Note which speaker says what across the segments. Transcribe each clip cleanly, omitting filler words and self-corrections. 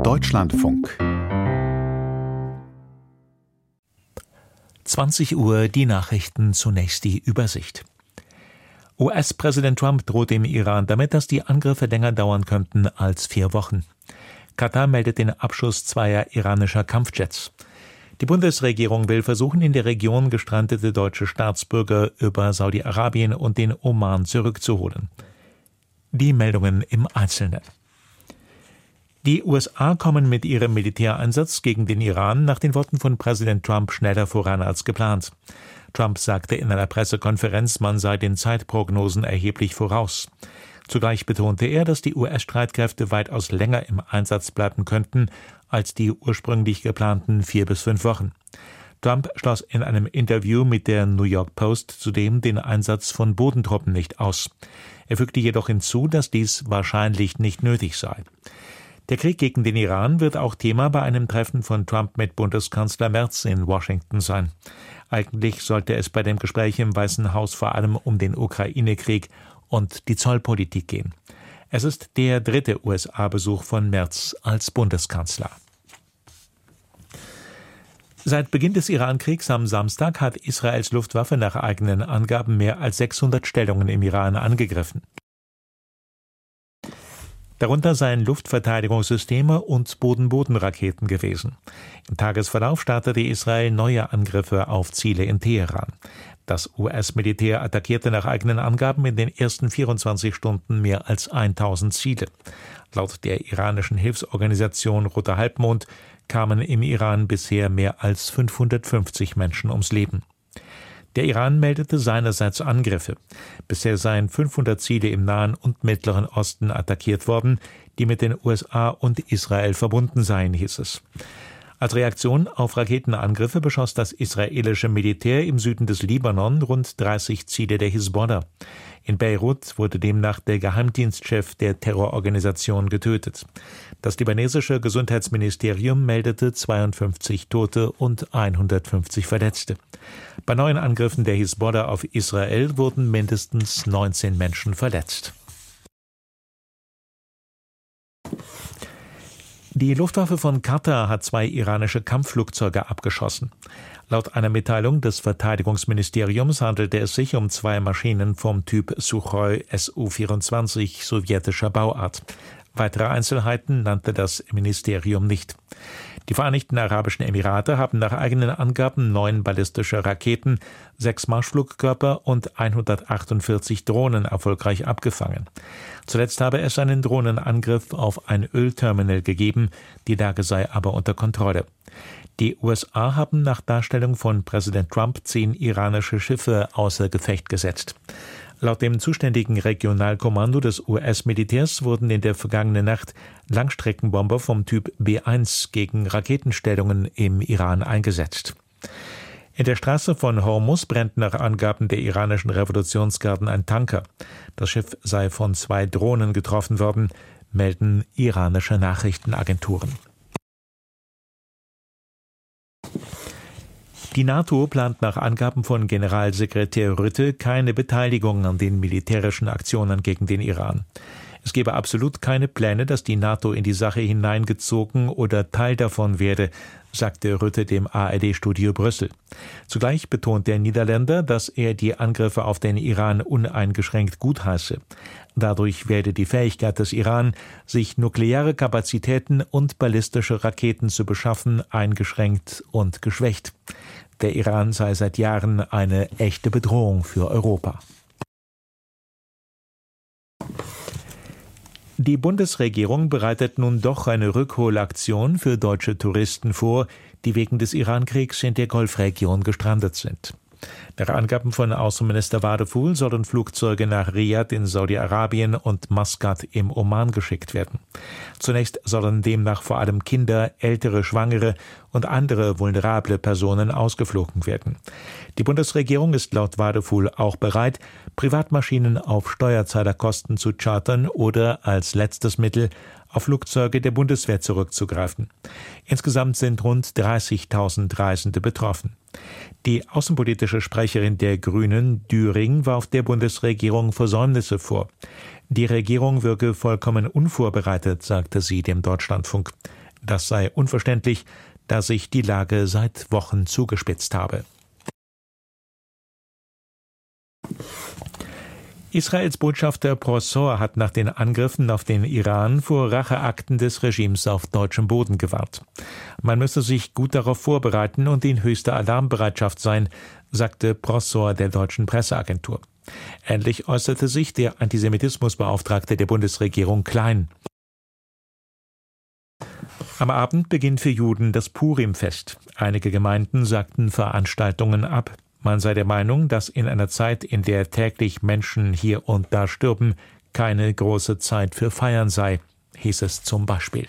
Speaker 1: Deutschlandfunk 20 Uhr die Nachrichten, zunächst die Übersicht. US-Präsident Trump droht dem Iran damit, dass die Angriffe länger dauern könnten als 4 Wochen. Katar meldet den Abschuss 2 iranischer Kampfjets. Die Bundesregierung will versuchen, in der Region gestrandete deutsche Staatsbürger über Saudi-Arabien und den Oman zurückzuholen. Die Meldungen im Einzelnen. Die USA kommen mit ihrem Militäreinsatz gegen den Iran nach den Worten von Präsident Trump schneller voran als geplant. Trump sagte in einer Pressekonferenz, man sei den Zeitprognosen erheblich voraus. Zugleich betonte er, dass die US-Streitkräfte weitaus länger im Einsatz bleiben könnten als die ursprünglich geplanten 4 bis 5 Wochen. Trump schloss in einem Interview mit der New York Post zudem den Einsatz von Bodentruppen nicht aus. Er fügte jedoch hinzu, dass dies wahrscheinlich nicht nötig sei. Der Krieg gegen den Iran wird auch Thema bei einem Treffen von Trump mit Bundeskanzler Merz in Washington sein. Eigentlich sollte es bei dem Gespräch im Weißen Haus vor allem um den Ukraine-Krieg und die Zollpolitik gehen. Es ist der 3. USA-Besuch von Merz als Bundeskanzler. Seit Beginn des Iran-Kriegs am Samstag hat Israels Luftwaffe nach eigenen Angaben mehr als 600 Stellungen im Iran angegriffen. Darunter seien Luftverteidigungssysteme und Boden-Boden-Raketen gewesen. Im Tagesverlauf startete Israel neue Angriffe auf Ziele in Teheran. Das US-Militär attackierte nach eigenen Angaben in den ersten 24 Stunden mehr als 1000 Ziele. Laut der iranischen Hilfsorganisation Roter Halbmond kamen im Iran bisher mehr als 550 Menschen ums Leben. Der Iran meldete seinerseits Angriffe. Bisher seien 500 Ziele im Nahen und Mittleren Osten attackiert worden, die mit den USA und Israel verbunden seien, hieß es. Als Reaktion auf Raketenangriffe beschoss das israelische Militär im Süden des Libanon rund 30 Ziele der Hisbollah. In Beirut wurde demnach der Geheimdienstchef der Terrororganisation getötet. Das libanesische Gesundheitsministerium meldete 52 Tote und 150 Verletzte. Bei neuen Angriffen der Hisbollah auf Israel wurden mindestens 19 Menschen verletzt. Die Luftwaffe von Katar hat 2 iranische Kampfflugzeuge abgeschossen. Laut einer Mitteilung des Verteidigungsministeriums handelte es sich um 2 Maschinen vom Typ Suchoi Su-24 sowjetischer Bauart. Weitere Einzelheiten nannte das Ministerium nicht. Die Vereinigten Arabischen Emirate haben nach eigenen Angaben 9 ballistische Raketen, 6 Marschflugkörper und 148 Drohnen erfolgreich abgefangen. Zuletzt habe es einen Drohnenangriff auf ein Ölterminal gegeben, die Lage sei aber unter Kontrolle. Die USA haben nach Darstellung von Präsident Trump 10 iranische Schiffe außer Gefecht gesetzt. Laut dem zuständigen Regionalkommando des US-Militärs wurden in der vergangenen Nacht Langstreckenbomber vom Typ B-1 gegen Raketenstellungen im Iran eingesetzt. In der Straße von Hormuz brennt nach Angaben der iranischen Revolutionsgarden ein Tanker. Das Schiff sei von 2 Drohnen getroffen worden, melden iranische Nachrichtenagenturen. Die NATO plant nach Angaben von Generalsekretär Rutte keine Beteiligung an den militärischen Aktionen gegen den Iran. Es gebe absolut keine Pläne, dass die NATO in die Sache hineingezogen oder Teil davon werde, sagte Rutte dem ARD-Studio Brüssel. Zugleich betont der Niederländer, dass er die Angriffe auf den Iran uneingeschränkt gutheiße. Dadurch werde die Fähigkeit des Iran, sich nukleare Kapazitäten und ballistische Raketen zu beschaffen, eingeschränkt und geschwächt. Der Iran sei seit Jahren eine echte Bedrohung für Europa. Die Bundesregierung bereitet nun doch eine Rückholaktion für deutsche Touristen vor, die wegen des Iran-Kriegs in der Golfregion gestrandet sind. Nach Angaben von Außenminister Wadefuhl sollen Flugzeuge nach Riad in Saudi-Arabien und Maskat im Oman geschickt werden. Zunächst sollen demnach vor allem Kinder, ältere Schwangere und andere vulnerable Personen ausgeflogen werden. Die Bundesregierung ist laut Wadefuhl auch bereit, Privatmaschinen auf Steuerzahlerkosten zu chartern oder als letztes Mittel auf Flugzeuge der Bundeswehr zurückzugreifen. Insgesamt sind rund 30.000 Reisende betroffen. Die außenpolitische Sprecherin der Grünen, Düring, warf der Bundesregierung Versäumnisse vor. Die Regierung wirke vollkommen unvorbereitet, sagte sie dem Deutschlandfunk. Das sei unverständlich, da sich die Lage seit Wochen zugespitzt habe. Israels Botschafter Prosor hat nach den Angriffen auf den Iran vor Racheakten des Regimes auf deutschem Boden gewarnt. Man müsse sich gut darauf vorbereiten und in höchster Alarmbereitschaft sein, sagte Prosor der deutschen Presseagentur. Ähnlich äußerte sich der Antisemitismusbeauftragte der Bundesregierung Klein. Am Abend beginnt für Juden das Purimfest. Einige Gemeinden sagten Veranstaltungen ab. Man sei der Meinung, dass in einer Zeit, in der täglich Menschen hier und da stürben, keine große Zeit für Feiern sei, hieß es zum Beispiel.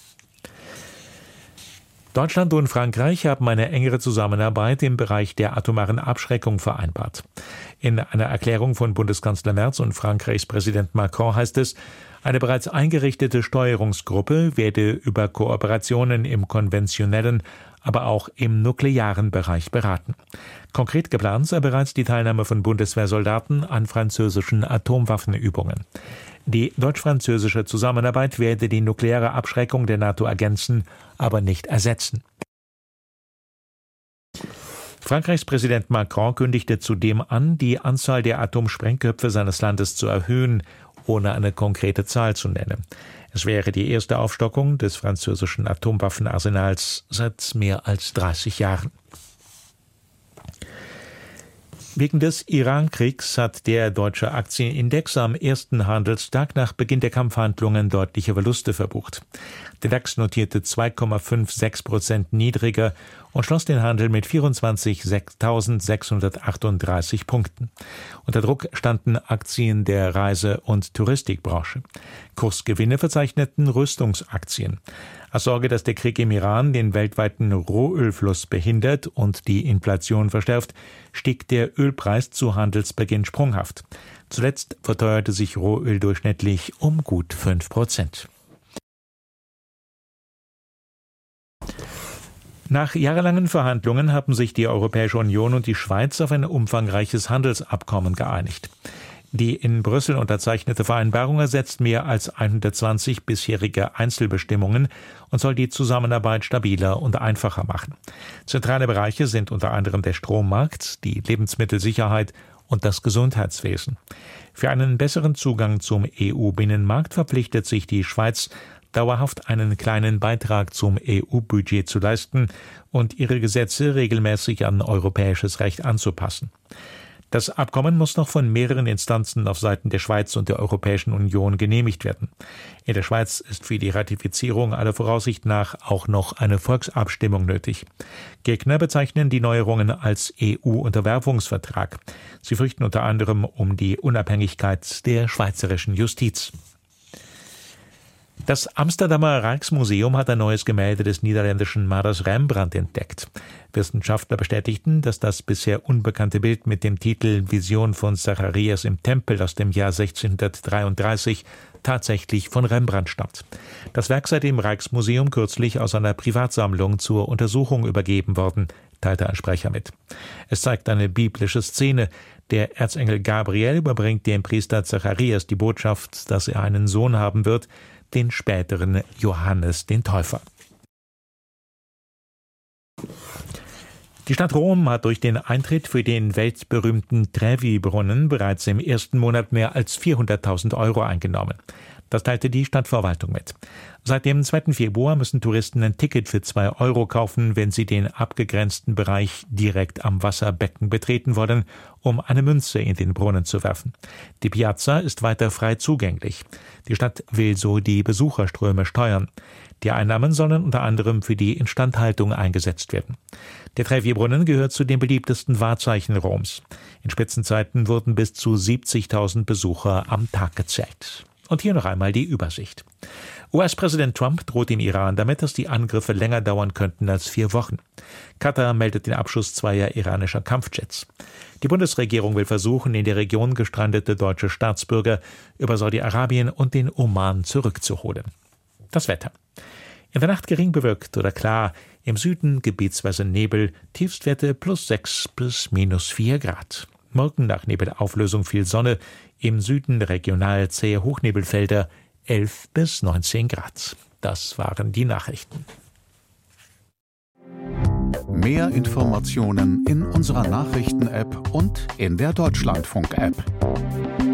Speaker 1: Deutschland und Frankreich haben eine engere Zusammenarbeit im Bereich der atomaren Abschreckung vereinbart. In einer Erklärung von Bundeskanzler Merz und Frankreichs Präsident Macron heißt es, eine bereits eingerichtete Steuerungsgruppe werde über Kooperationen im konventionellen, aber auch im nuklearen Bereich beraten. Konkret geplant sei bereits die Teilnahme von Bundeswehrsoldaten an französischen Atomwaffenübungen. Die deutsch-französische Zusammenarbeit werde die nukleare Abschreckung der NATO ergänzen, aber nicht ersetzen. Frankreichs Präsident Macron kündigte zudem an, die Anzahl der Atomsprengköpfe seines Landes zu erhöhen, ohne eine konkrete Zahl zu nennen. Es wäre die erste Aufstockung des französischen Atomwaffenarsenals seit mehr als 30 Jahren. Wegen des Iran-Kriegs hat der deutsche Aktienindex am ersten Handelstag nach Beginn der Kampfhandlungen deutliche Verluste verbucht. Der DAX notierte 2,56% niedriger und schloss den Handel mit 24.638 Punkten. Unter Druck standen Aktien der Reise- und Touristikbranche. Kursgewinne verzeichneten Rüstungsaktien. Aus Sorge, dass der Krieg im Iran den weltweiten Rohölfluss behindert und die Inflation verschärft, stieg der Ölpreis zu Handelsbeginn sprunghaft. Zuletzt verteuerte sich Rohöl durchschnittlich um gut 5%. Nach jahrelangen Verhandlungen haben sich die Europäische Union und die Schweiz auf ein umfangreiches Handelsabkommen geeinigt. Die in Brüssel unterzeichnete Vereinbarung ersetzt mehr als 120 bisherige Einzelbestimmungen und soll die Zusammenarbeit stabiler und einfacher machen. Zentrale Bereiche sind unter anderem der Strommarkt, die Lebensmittelsicherheit und das Gesundheitswesen. Für einen besseren Zugang zum EU-Binnenmarkt verpflichtet sich die Schweiz, dauerhaft einen kleinen Beitrag zum EU-Budget zu leisten und ihre Gesetze regelmäßig an europäisches Recht anzupassen. Das Abkommen muss noch von mehreren Instanzen auf Seiten der Schweiz und der Europäischen Union genehmigt werden. In der Schweiz ist für die Ratifizierung aller Voraussicht nach auch noch eine Volksabstimmung nötig. Gegner bezeichnen die Neuerungen als EU-Unterwerfungsvertrag. Sie fürchten unter anderem um die Unabhängigkeit der schweizerischen Justiz. Das Amsterdamer Rijksmuseum hat ein neues Gemälde des niederländischen Malers Rembrandt entdeckt. Wissenschaftler bestätigten, dass das bisher unbekannte Bild mit dem Titel Vision von Zacharias im Tempel aus dem Jahr 1633 tatsächlich von Rembrandt stammt. Das Werk sei dem Rijksmuseum kürzlich aus einer Privatsammlung zur Untersuchung übergeben worden, teilte ein Sprecher mit. Es zeigt eine biblische Szene. Der Erzengel Gabriel überbringt dem Priester Zacharias die Botschaft, dass er einen Sohn haben wird, den späteren Johannes den Täufer. Die Stadt Rom hat durch den Eintritt für den weltberühmten Trevi-Brunnen bereits im ersten Monat mehr als 400.000 Euro eingenommen. Das teilte die Stadtverwaltung mit. Seit dem 2. Februar müssen Touristen ein Ticket für 2 Euro kaufen, wenn sie den abgegrenzten Bereich direkt am Wasserbecken betreten wollen, um eine Münze in den Brunnen zu werfen. Die Piazza ist weiter frei zugänglich. Die Stadt will so die Besucherströme steuern. Die Einnahmen sollen unter anderem für die Instandhaltung eingesetzt werden. Der Trevi-Brunnen gehört zu den beliebtesten Wahrzeichen Roms. In Spitzenzeiten wurden bis zu 70.000 Besucher am Tag gezählt. Und hier noch einmal die Übersicht. US-Präsident Trump droht dem Iran damit, dass die Angriffe länger dauern könnten als 4 Wochen. Katar meldet den Abschuss 2 iranischer Kampfjets. Die Bundesregierung will versuchen, in der Region gestrandete deutsche Staatsbürger über Saudi-Arabien und den Oman zurückzuholen. Das Wetter. In der Nacht gering bewölkt oder klar, im Süden gebietsweise Nebel, Tiefstwerte +6 bis -4 Grad. Morgen nach Nebelauflösung viel Sonne, im Süden regional zähe Hochnebelfelder, 11 bis 19 Grad. Das waren die Nachrichten.
Speaker 2: Mehr Informationen in unserer Nachrichten-App und in der Deutschlandfunk-App.